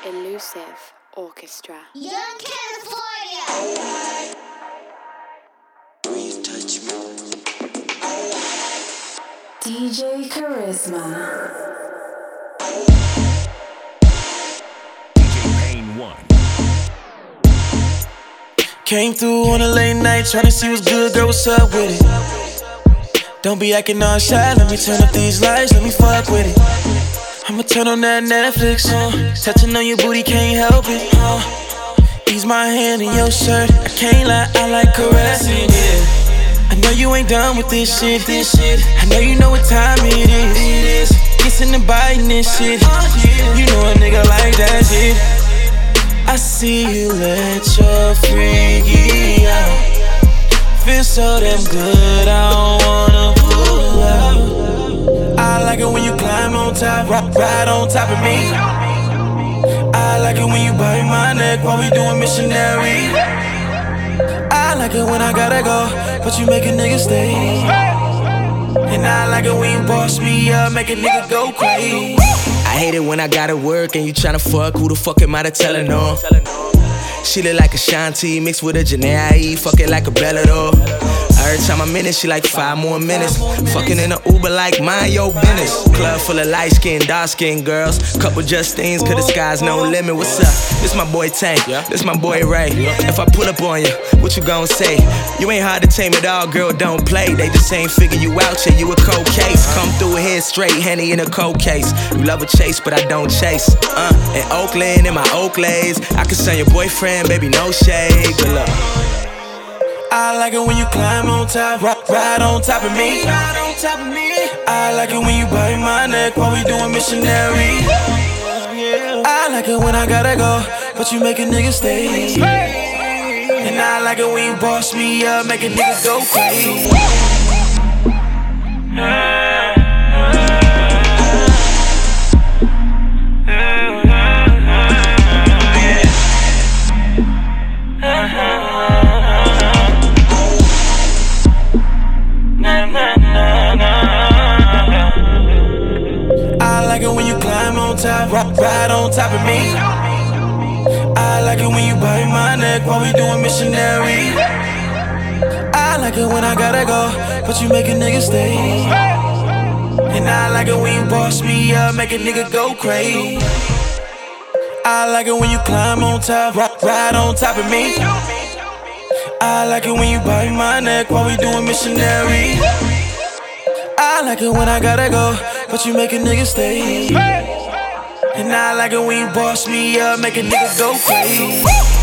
Elusive Orchestra. Young California. DJ Charisma. DJ Pain 1. Came through on a late night, tryna see what's good, girl, what's up with it? Don't be acting all shy, let me turn up these lights, let me fuck with it. I'ma turn on that Netflix, touching on your booty, can't help it, Ease my hand in your shirt, I can't lie, I like caressing it. I know you ain't done with this shit. I know you know what time it is. Kissing and biting this shit. You know a nigga like that shit. I see you let your freaky out. Feel so damn good, I don't wanna pull out. I like it when you climb on top, ride on top of me. I like it when you bite my neck while we doing missionary. I like it when I gotta go, but you make a nigga stay. And I like it when you boss me up, make a nigga go crazy. I hate it when I gotta work and you tryna fuck. Who the fuck am I to tellin' on? She look like a Shanti mixed with a Janae, fuck it like a Bella though. Every time I'm in it, she like 5 more minutes. Fucking in a Uber like mind your business. Club full of light skinned, dark skinned girls. Couple Justines, cause the sky's no limit. What's up? This my boy Tank, this my boy Ray. If I pull up on you, what you gon' say? You ain't hard to tame at all, girl, don't play. They just ain't figure you out, yeah, you a cold case. Come through here straight, Henny in a cold case. You love a chase, but I don't chase. In Oakland, in my Oakleys, I can send your boyfriend, baby, no shade. Good luck. I like it when you climb on top, ride on top of me. I like it when you bite my neck while we doing missionary. I like it when I gotta go, but you make a nigga stay. And I like it when you boss me up, make a nigga go crazy. I like it when you climb on top, ride on top of me. I like it when you bite my neck while we doing missionary. I like it when I gotta go, but you make a nigga stay. And I like it when you boss me up, make a nigga go crazy. I like it when you climb on top, ride on top of me. I like it when you bite my neck while we doing missionary. I like it when I gotta go, but you make a nigga stay. And I like it when you boss me up, make a nigga go crazy.